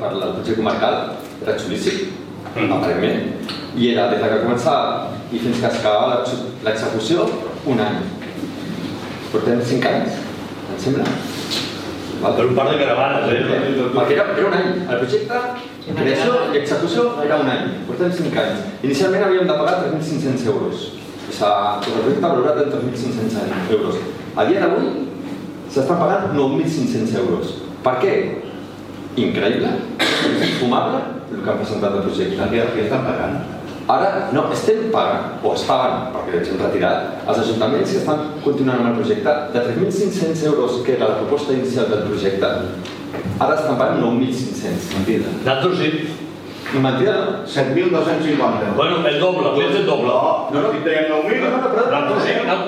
per al Consell Comarcal era xulíssim, aparentment, i era des que començava i fins que es acabava l'execució, un any. Portem 5 anys, em sembla. Per un par de caravanes, Perquè era un any. El projecte, creació i execució era un any. Portem 5 anys. Inicialment havíem de pagar 3.500 euros. El projecte valorat en 3.500 euros. A dia d'avui s'estan pagant 9.500 euros. Per què? Increïble, infumable, el que han presentat el projecte. Què estan pagant? Ara no, estem pagant, o es paguen, perquè ens hem retirat, els ajuntaments que estan continuant amb el projecte, de 3.500 euros, que era la proposta inicial del projecte, ara estan pagant 9.500. Mentida. Nosaltres sí. Mentida, no? 7.250. Bueno, el doble, més del doble. No, estic deien 9.000. Nosaltres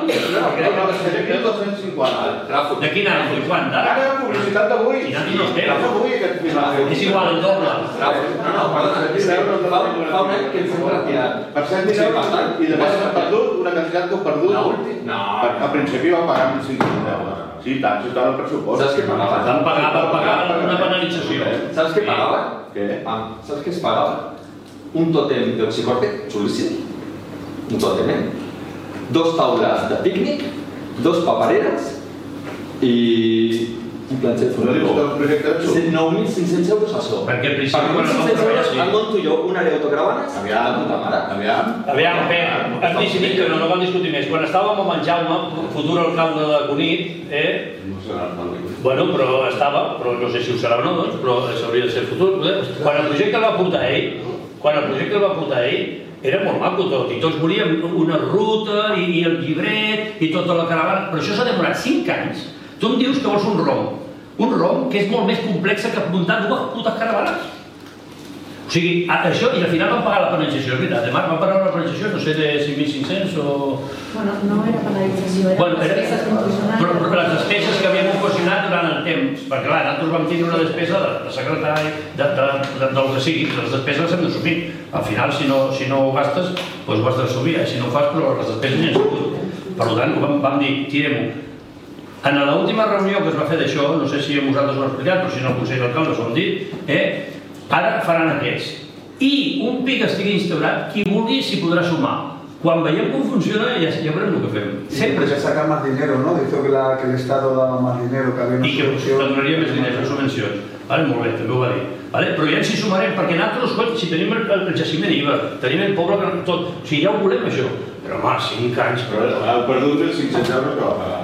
sí, 7.250. de quin any? Quan? Ara la publicitat d'avui. I nosaltres no estem. Avui aquest final. És igual, el doble. No, perdona, fa un any que ens hem retirat. Per 100.000 euros i després hem perdut una quantitat que hem perdut. No. Al principi vam pagar 1.500 euros. Sí, tant, si estava el pressupost. Saps què pagava? Van pagar una penalització. Saps què pagava? Què? Saps què es pagava? Un tòtem d'oxicorte, xulíssim. Un tòtem, Dos taules de pícnic, dos papereres i un planxet No dius que el projecte era xulo? 9.500 euros a so. Perquè al principi, per 9.500 euros el monto jo una àrea d'autogravanes de puta mare. Aviam, hem decidit que no vam discutir més. Quan estàvem amb en Jaume, futur alcalde de Cunit, No serà bueno, però estava, però no sé si ho serà o no, doncs, però s'hauria de ser el futur. Quan el projecte el va portar ell, era molt maco tot, i tots volíem una ruta, i el llibret, i tota la caravana, però això s'ha demorat 5 anys. Tu em dius que vols un rom que és molt més complex que muntar dues putes caravanes. O sigui, això, i al final van pagar la penalització, és veritat, Marc, van pagar la penalització, no sé, de 5.500 o... Bueno, no era penalització, Bueno, eren despeses proporcionals. però les despeses que havíem ocasionat durant el temps, perquè clar, nosaltres vam tenir una despesa de secretari, del que sigui, les despeses les hem d'assumir. Al final, si no ho gastes, doncs ho has d'assumir, si no ho fas, però les despeses n'hi han sigut. Per tant, vam dir, tirem-ho. En l'última reunió que es va fer d'això, no sé si vosaltres ho heu explicat, però si no el Consell d'Alcaldes ho hem dit, ara faran aquests. I un pic estigui instaurat, qui vulgui s'hi podrà sumar. Quan veiem com funciona, ja veurem el que fem. Siempre se saca más dinero, ¿no? Dice que el Estado daba más dinero, que había una I que donaria més diners en subvencions. Molt bé, també ho va dir. Però ja ens hi sumarem, perquè nosaltres, si tenim el jaciment d'IVA, tenim el poble, tot, o sigui, ja ho volem, això. Però, home, 5 anys... Heu perdut els 500 euros que va pagar.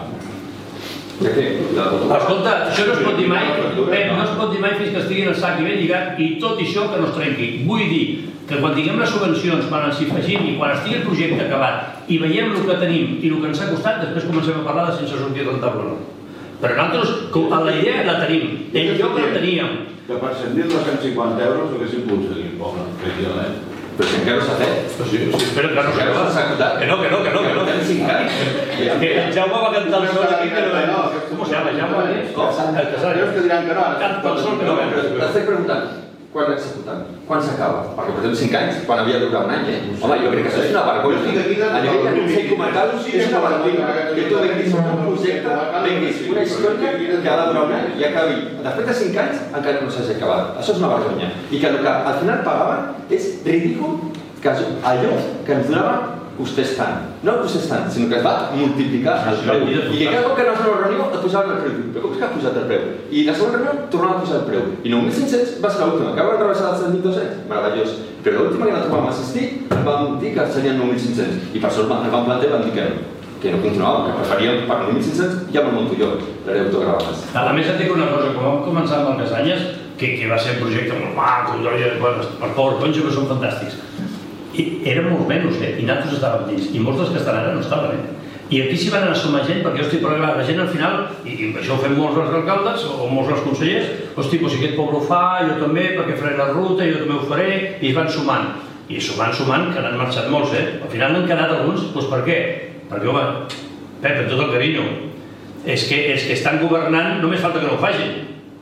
Escolta, això no es pot dir mai, no es pot dir mai fins que estigui en el sac i ben lligat, i tot això que no es trenqui. Vull dir que quan tinguem les subvencions, quan ens hi afegim i quan estigui el projecte acabat i veiem el que tenim i el que ens ha costat, després comencem a parlar de sense sortir rentable o no. Però nosaltres, la idea la tenim, el lloc la teníem. Que per 100.250 euros haguéssim aconseguit el poble, efectivament. Però si encara no s'ha fet. Sí, espera que no s'ha acabat. Que no. Portem 5 anys. Que el Jaume va cantar el sol aquí, que no. Com se llama? Jaume? El Casal. Que diran que no. Canta el sol, que no. T'estic preguntant, quan l'executen? Quan s'acaba? Perquè portem 5 anys, quan havia de durar un any, Home, jo crec que això és una vergonya. A nivell de Consell Comarcal és una vergonya que tu venguis un projecte, venguis una història que ha de durar un any i acabi. Després de 5 anys encara no s'hagi acabat. Això és una vergonya. I que el que al final pagaven és ridícul que allò que ens donava costés tant. No costés tant, sinó que es va multiplicar el preu. I que cada cop que anaves a una reunió et posaven el preu. Però com és que ha posat el preu? I la segona reunió tornava a posar el preu. I 9.500 va ser l'última, que van rebaixar els 7.200. Meravellós. Però l'última que nosaltres vam assistir ens vam dir que serien 9.500. I per això ens vam plantejar i vam dir que no continuàvem, que preferíem per 9.500 ja me'l monto jo, l'àrea d'autogravades. A més et dic una cosa, quan vam començar amb el Casanyes, que va ser un projecte molt maco, per PowerPoint que són fantàstics. I eren molts menys, i nosaltres estàvem dins, i molts dels que estan ara no estaven. I aquí s'hi van anar sumar gent, perquè hosti, la gent al final, i això ho fem molts els alcaldes o molts els consellers, hosti, si aquest poble ho fa, jo també, perquè faré la ruta, jo també ho faré, i es van sumant. I sumant, que n'han marxat molts, Al final n'han quedat alguns, doncs per què? Perquè, home, Pep, amb tot el carinyo, és que estan governant, només falta que no ho facin.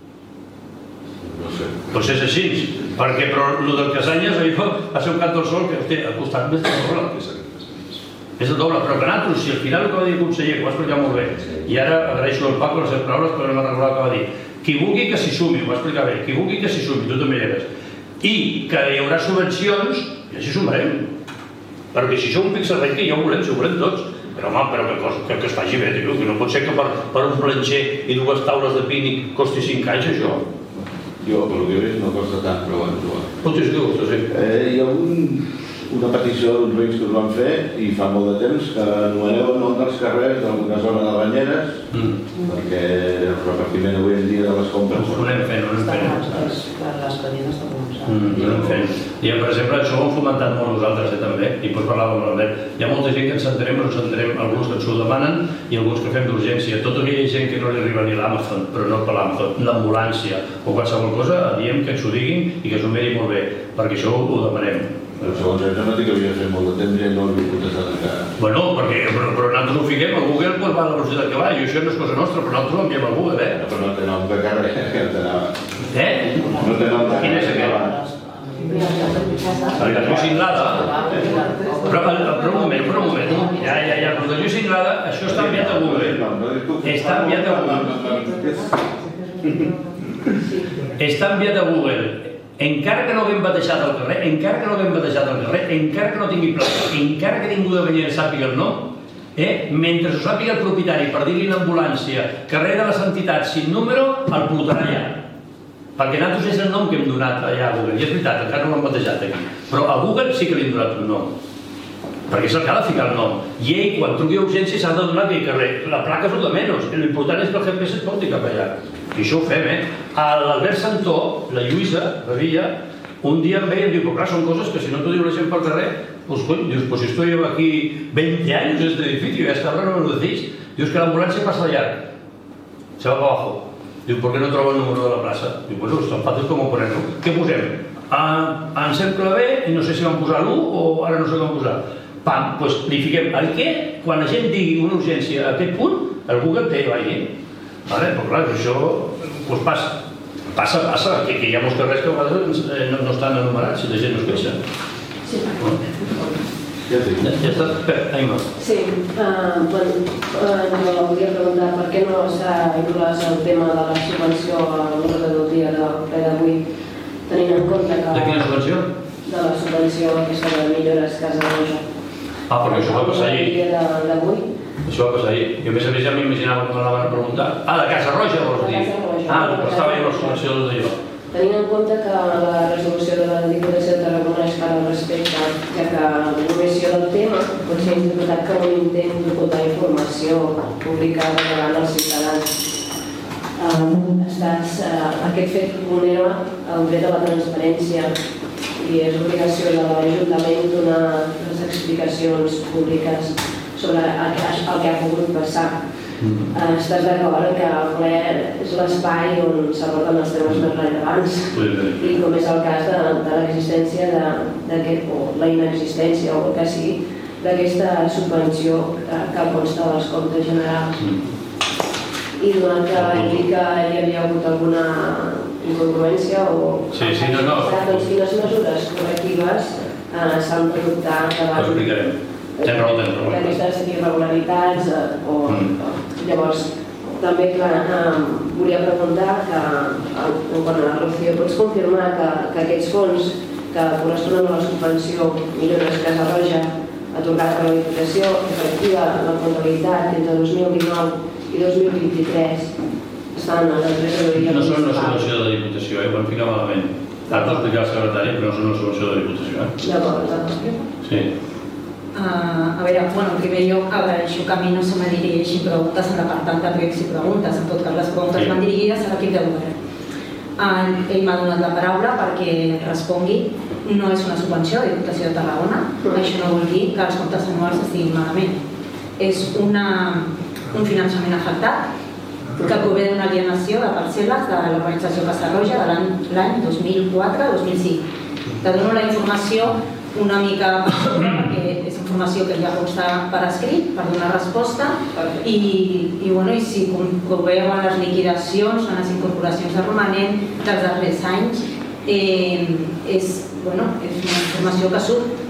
No sé. Doncs és així, perquè però el del Casanyes va ser un cant del sol que ha costat més del doble. És el doble, però que nosaltres, si al final el que va dir el conseller, que ho va explicar molt bé, i ara agraeixo al Paco les seves paraules, però no me'n recordava el que va dir, qui vulgui que s'hi sumi, ho va explicar bé, qui vulgui que s'hi sumi, tu també hi eres, i que hi haurà subvencions, ja s'hi sumarem, perquè si això un pixel rate, ja ho volem, si ho volem tots, però home, que es faci bé, tio, que no pot ser que per un planxer i dues taules de pínic costi 5 anys, això. Jo, pel que he vist, no costa tant, però bueno. Potser sí que costa, sí. Hi ha una petició d'uns veïns que us van fer, i fa molt de temps, que anomeneu el nom dels carrers d'alguna zona de banyeres, perquè el repartiment avui en dia de les compres... Ho anem fent, ho anem fent. Les banyeres de començar. Ho anem fent. I, per exemple, això ho hem fomentat molt nosaltres, també, i pots parlar amb l'Albert. Hi ha molta gent que ens entenem, però ens entenem alguns que ens ho demanen i alguns que fem d'urgència. Tota aquella gent que no li arriba ni l'Amazon, però no per l'Amazon, l'ambulància o qualsevol cosa, diem que ens ho diguin i que ens ho miri molt bé, perquè això ho demanem. Però segons això no dic que havia fet molt de temps i no l'havia contestat encara. Bueno, però nosaltres ho fiquem, el Google va a la velocitat que va, i això no és cosa nostra, però nosaltres ho enviem al Google, eh? Però no té nom de carrer, que t'anava. No té nom de carrer. Quin és aquest? Protecció Cinglada. Però un moment. Ja, protecció Cinglada, això està enviat a Google. Està enviat a Google. Està enviat a Google. Encara que no haguem batejat al carrer, encara que no tingui plaça, encara que ningú de Banyera sàpiga el nom, mentre ho sàpiga el propietari per dir-li l'ambulància, carrer de les entitats sin número, el portarà allà. Perquè nosaltres és el nom que hem donat allà a Google, i és veritat, encara no l'hem batejat aquí. Però a Google sí que li hem donat un nom, perquè és el que ha de ficar el nom. I ell, quan truqui a urgència, s'ha de donar aquell carrer. La placa és el de menys, l'important és que el GPS es porti cap allà. I això ho fem, L'Albert Santó, la Lluïsa, la Villa, un dia em veia i em diu, però clar, són coses que si no t'ho diu la gent pel carrer, pues si estoy aquí 20 años en este edificio y hasta ahora no me lo decís. Dius que l'ambulància passa de llarg, se va para abajo. Diu, ¿por qué no trobo el número de la plaça? Diu, bueno, és tan fàcil com poner-lo. Què posem? En cercle B, i no sé si vam posar l'1 o ara no sé com posar. Pam, doncs li fiquem el què, quan la gent digui una urgència a aquest punt, el Google té allà. Però clar, això passa, que hi ha molts carrers que a vegades no estan enumerats si la gent no es queixa. Sí, Ja està, Aima. Sí, jo volia preguntar per què no s'ha inclòs el tema de la subvenció a l'ordre del dia del ple d'avui, tenint en compte que... De quina subvenció? De la subvenció aquesta de millores Casa Roja. Perquè això va passar ahir. Això va passar ahir. Jo, a més, ja m'imaginava que m'anaven a preguntar. De Casa Roja, vols dir? Però estava ahir la subvenció d'allò. Tenint en compte que la resolució de la Diputació de Tarragona és clara al respecte, ja que l'omissió del tema pot ser interpretat com un intent d'ocultar informació publicada davant els ciutadans. Aquest fet vulnera el dret a la transparència i és obligació de l'Ajuntament donar les explicacions públiques sobre el que ha pogut passar. Estàs d'acord que el ple és l'espai on s'aborden els temes més rellevants i com és el cas de l'existència o la inexistència o el que sigui d'aquesta subvenció que consta dels comptes generals. I donant que indica que hi havia hagut alguna incongruència o quines mesures correctives s'han d'adoptar davant d'aquestes irregularitats llavors també volia preguntar que quan la Rocío pots confirmar que aquests fons que corresponen a la subvenció Millores Casa Roja atorgat per la Diputació efectiva la comptabilitat entre 2019 i 2023 estan a la tresoreria municipal. No són una subvenció de la Diputació, ho vam ficar malament. Ara t'ho explicarà el secretari, però no són una subvenció de la Diputació. D'acord. Sí. A veure, en primer lloc, agraeixo que a mi no se me dirigeixin preguntes al departament de pregs i preguntes. En tot cas, les preguntes van dirigides a l'equip de govern. Ell m'ha donat la paraula perquè respongui. No és una subvenció de Diputació de Tarragona. Això no vol dir que els comptes anuals estiguin malament. És un finançament afectat que prové d'una alienació de parcel·les de l'organització Casa Roja de l'any 2004-2005. Te dono la informació una mica perquè és informació que ja consta per escrit per donar resposta i si comproveu les liquidacions o les incorporacions de romanent dels darrers anys és una informació que surt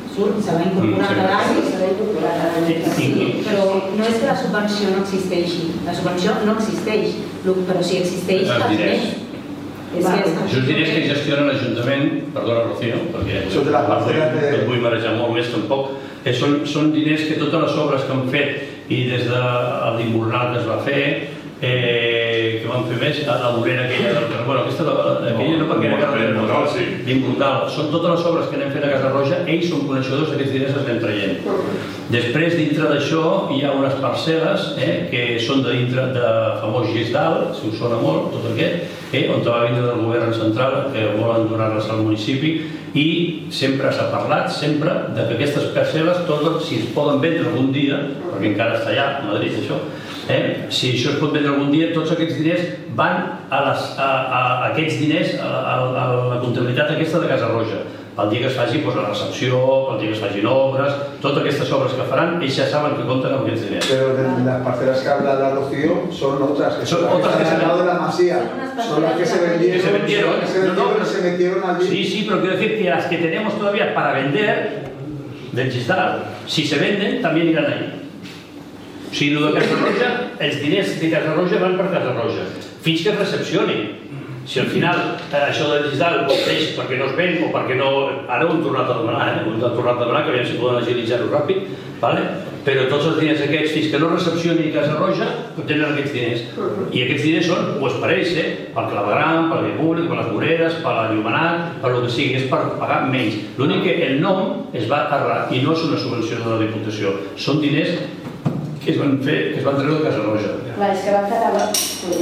se va incorporar cada any. Sí, però no és que la subvenció no existeixi, la subvenció no existeix, però si existeix els diners. Això és diners que gestiona l'Ajuntament, perdona Rocío, perquè et vull marejar molt més tampoc, són diners que totes les obres que han fet i des de l'Imbornal que es va fer, que van fer més, la vorera aquella, bueno, aquella no perquè era carretera, l'Imbornal, són totes les obres que anem fent a Casa Roja, ells són coneixedors d'aquests diners que estem traient. Després, dintre d'això, hi ha unes parcel·les que són de dintre de famós Gisdal, si us sona molt, tot aquest, on va vindre del govern central, que volen donar-les al municipi, i sempre s'ha parlat, sempre, que aquestes parcel·les, si es poden vendre algun dia, perquè encara està allà, a Madrid, això, si això es pot vendre algun dia, tots aquests diners van a aquests diners, a la comptabilitat aquesta de Casa Roja. El dia que es faci la recepció, el dia que es facin obres, totes aquestes obres que faran, ells ja saben que compten amb aquests diners. Pero las parcelas que habla la Rocío son otras, que son las que están al lado de la masía, son las que se vendieron, se metieron allí. Sí, pero quiero decir que las que tenemos todavía para vender del Gisdal, si se venden, también irán ahí. O sigui, el de Casa Roja, els diners de Casa Roja van per Casa Roja, fins que es recepcioni. Si al final això del Gisdal poteix perquè no es ven o perquè no... Ara ho hem tornat a demanar, que aviam si poden agilitzar-ho ràpid, però tots els diners aquests, fins que no recepcioni Casa Roja, tenen aquests diners. I aquests diners són, o es pareix, pel clavegram, pel bé públic, per les voreres, per l'enllumenat, per el que sigui, és per pagar menys. L'únic que el nom es va errar i no és una subvenció de la Diputació, són diners que es van treure de Casa Roja. Clar, és que va quedar...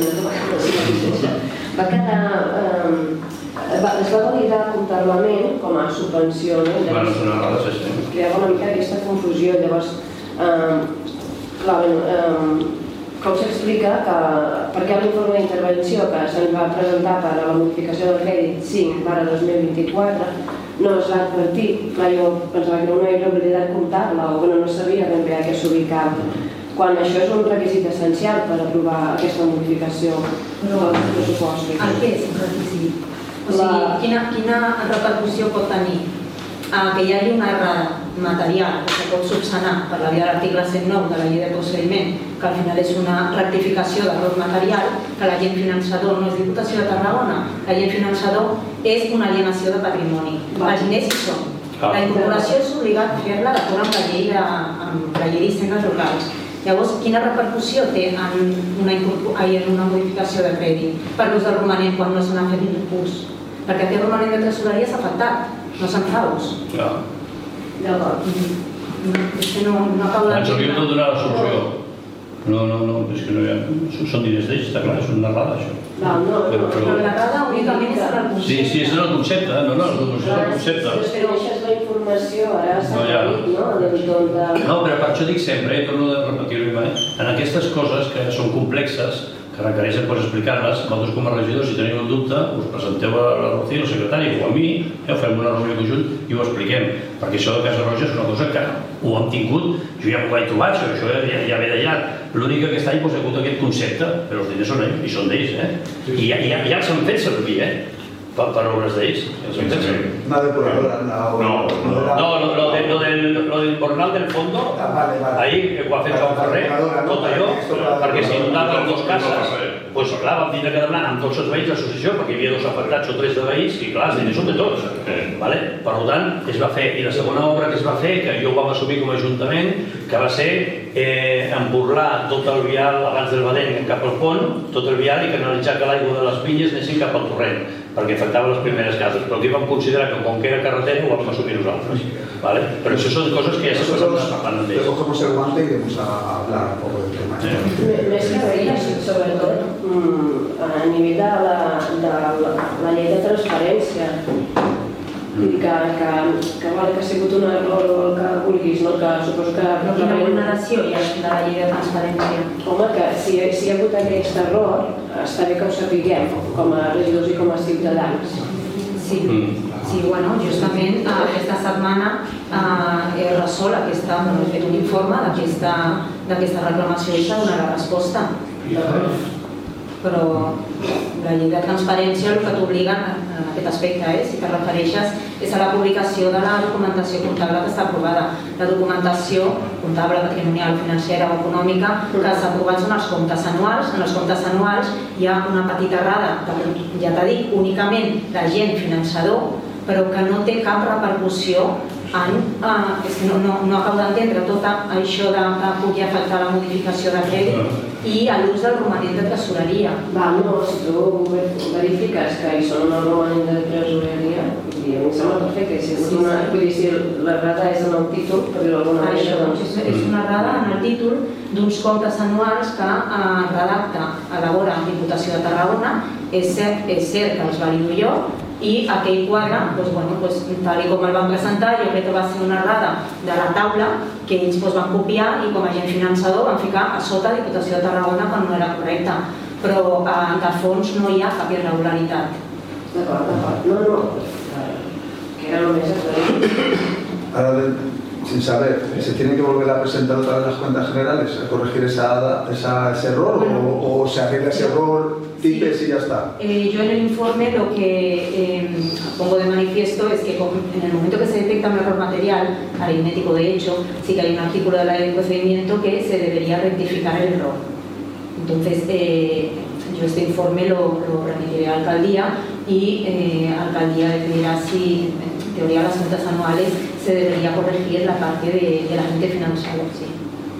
Es va validar comptablement com a subvenció. Bueno, és una errada, sí. Creava una mica aquesta confusió. Llavors, com s'explica que per què l'informe d'intervenció que se'ns va presentar per a la modificació del crèdit 5/2024 no es va advertir? Clar, jo pensava que era una irregularitat comptable o que no sabia ben bé a què s'ubicava, quan això és un requisit essencial per aprovar aquesta modificació del pressupost. El que és un requisit? O sigui, quina repercussió pot tenir que hi hagi una errada material que se pot subsanar per la via de l'article 109 de la llei de procediment, que al final és una rectificació d'error material, que l'agent finançador no és Diputació de Tarragona, l'agent finançador és una alienació de patrimoni. Els diners hi són. La incorporació és obligat a fer-la d'acord amb la llei d'hisendes locals. Llavors, quina repercussió té en una modificació de crèdit per l'ús del romanent quan no se n'ha fet l'impuls? Perquè aquest romanent de tresoreria s'ha afectat, no se'n faus. D'acord. No acabo de... Ens hauríem de donar la solució. No, és que no hi ha... Són diners d'ells, està clar, és una errada, això. Però l'errada únicament és el concepte. Sí, és el concepte, no, és el concepte. Però això és la informació, ara s'ha dit, no? No, però per això dic sempre, torno a repetir-ho, en aquestes coses que són complexes, que requereixen explicar-les, vosaltres com a regidors, si teniu un dubte, us presenteu a la Rocío, al secretari, o a mi, fem una reunió conjunt i ho expliquem, perquè això de Casa Roja és una cosa que ho hem tingut, jo ja m'ho vaig trobar, això ja ve d'allà. L'únic que aquest any ha hagut aquest concepte, però els diners són ells, i són d'ells, i ja els han fet servir, per obres d'ells. Una depuradora, no, lo del Bornal del Fondo, ahí ho ha fet Joan Ferrer, tot allò, perquè s'inundaven dos cases, doncs clar, vam tindre que demanar amb tots els veïns l'associació, perquè hi havia dos afectats o tres de veïns, i clar, els diners són de tots. Per tant, es va fer, i la segona obra que es va fer, que jo ho vam assumir com a ajuntament, que va ser emburlar tot el vial abans del Badén cap al pont, tot el vial, i canalitzar que l'aigua de les vinyes anessin cap al torrent, perquè afectava les primeres cases. Però aquí vam considerar que com que era carretera ho vam assumir nosaltres. Però això són coses que ja s'estan parlant amb ells. Cogemos el guante y vamos a hablar un poco del tema. Més que res, sobretot a nivell de la llei de transparència, que ha sigut un error el que vulguis, que suposo que... Però quina vulneració hi ha de la llei de transparència? Home, que si hi ha hagut aquest error, està bé que ho sapiguem, com a regidors i com a ciutadans. Sí, bueno, justament aquesta setmana he resolt he fet un informe d'aquesta reclamació i s'ha donat la resposta. Però la llei de transparència el que t'obliga en aquest aspecte, si te refereixes, és a la publicació de la documentació comptable que està aprovada. La documentació comptable, patrimonial, financera o econòmica que s'ha aprovat són els comptes anuals. En els comptes anuals hi ha una petita errada, ja t'ha dit, únicament l'agent finançador, però que no té cap repercussió és que no acabo d'entendre tot això que pugui afectar la modificació de crèdit i l'ús del romanent de tresoreria. No, si tu verifiques que hi són un romanent de tresoreria, a mi em sembla perfecte. Vull dir, si l'errada és en el títol, per dir-ho d'alguna manera... És una errada en el títol d'uns comptes anuals que elabora la Diputació de Tarragona. És cert que els valido jo, i aquell quadre, tal com el van presentar, jo crec que va ser una errada de la taula que ells van copiar i com a agent finançador van ficar a sota Diputació de Tarragona quan no era correcte, però de fons no hi ha cap irregularitat. D'acord. No, que era només aclarir. Ahora, sin saber, ¿se tiene que volver a presentar otra vez las cuentas generales a corregir ese error o se arregla ese error, tipes y ya está? Yo en el informe lo que pongo de manifiesto es que en el momento que se detecta un error material, aritmético de hecho, sí que hay un artículo de la ley de procedimiento que se debería rectificar el error. Entonces, yo este informe lo remitiré a la alcaldía y alcaldía decidirá si, en teoría, las cuentas anuales se debería corregir la parte de la gente financiera. Sí.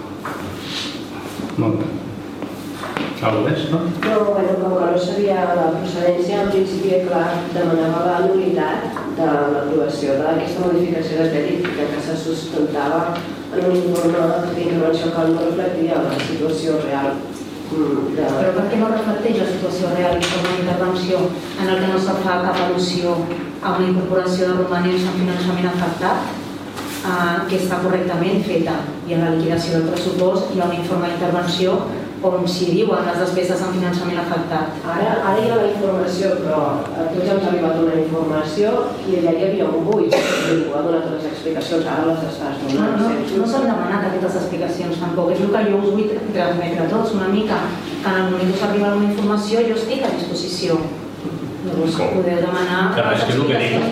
Molt bé. Algo més, no? No, com que no sabia la procedència, en principi, clar, demanava la nul·litat de l'aprovació d'aquesta modificació de crèdit que se sustentava en un informe d'intervenció que no reflectia la situació real. Però per què no reflecteix la situació real i com a intervenció en el que no se fa cap al·lusió a una incorporació de romanents en finançament afectat que està correctament feta i en la liquidació del pressupost hi ha un informe d'intervenció on s'hi diuen les despeses en finançament afectat. Ara hi ha la informació, però a tots ens ha arribat una informació i allà hi havia un buit. Ningú ha donat les explicacions, ara les estàs donant. No s'han demanat aquestes explicacions tampoc. És el que jo us vull transmetre a tots una mica. Que en el moment que us arriba una informació jo estic a disposició. Llavors podeu demanar les explicacions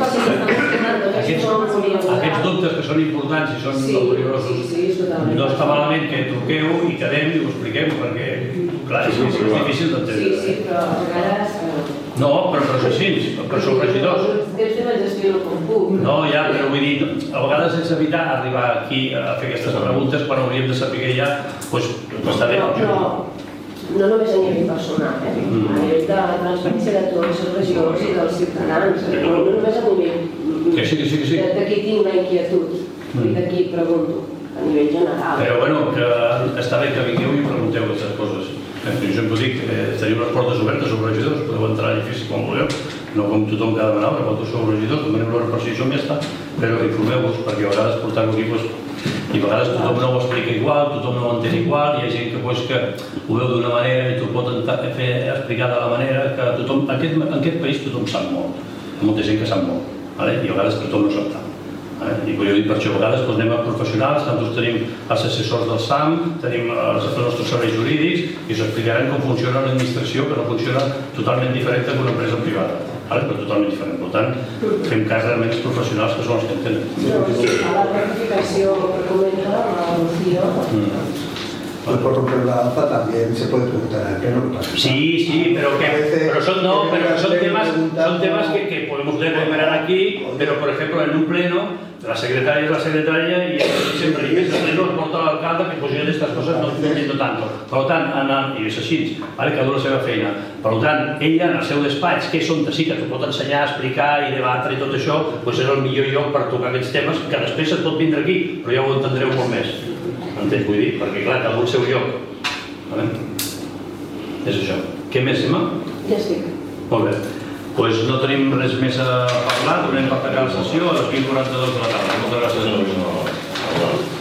perquè aquests dubtes que són importants i són dolorosos no està malament que truqueu i quedem i ho expliquem perquè clar, és difícil d'entendre. Sí, però a vegades... No, però és així, però sou regidors. Tens que la gestiono com puc. No, ja, però vull dir, a vegades és evitar arribar aquí a fer aquestes preguntes quan hauríem de saber ja, doncs està bé. No només a nivell personal, a nivell de la transparència de tots els regidors i dels ciutadans, no només a nivell d'aquí tinc la inquietud i d'aquí pregunto, a nivell general. Però bueno, que està bé que vingueu i pregunteu aquestes coses. Jo sempre dic que tenim les portes obertes, sou regidors, podeu entrar a l'edifici quan vulgueu, no com tothom que ha de demanar, però quan sou regidors, demanem l'hora per si això ja està, però informeu-vos, perquè a vegades portar-ho aquí i a vegades tothom no ho explica igual, tothom no ho entén igual, hi ha gent que ho veu d'una manera i t'ho pot fer explicar de la manera que tothom, en aquest país tothom sap molt, hi ha molta gent que sap molt, i a vegades tothom no sap tant. I jo dic per això, a vegades anem a professionals, nosaltres tenim els assessors del SAM, tenim els nostres serveis jurídics i us explicaran com funciona l'administració, que no funciona totalment diferent que una empresa privada. Però totalment diferent. Per tant, fem cas realment als professionals que són els que entenen. A la planificació que comenta la Lucía... Por romper la danza también se puede preguntar al pleno. Sí, pero son temas que podemos deliberar aquí, pero por ejemplo en un pleno la secretaria es la secretaria y siempre el pleno porta l'alcalde que pues jo d'aquestes coses no entiendo tanto. Per tant, i és així, cada un la seva feina. Per tant, ella en el seu despatx, que és on sí que t'ho pot ensenyar, explicar i debatre i tot això, és el millor lloc per tocar aquests temes, que després et pot vindre aquí, però ja ho entendreu molt més. Entens, vull dir? Perquè clar, cada un al seu lloc. És això. Què més, Emma? Ja estic. Molt bé. Doncs no tenim res més a parlar, donem per tancar la sessió a les 20:42 de la tarda. Moltes gràcies a tots.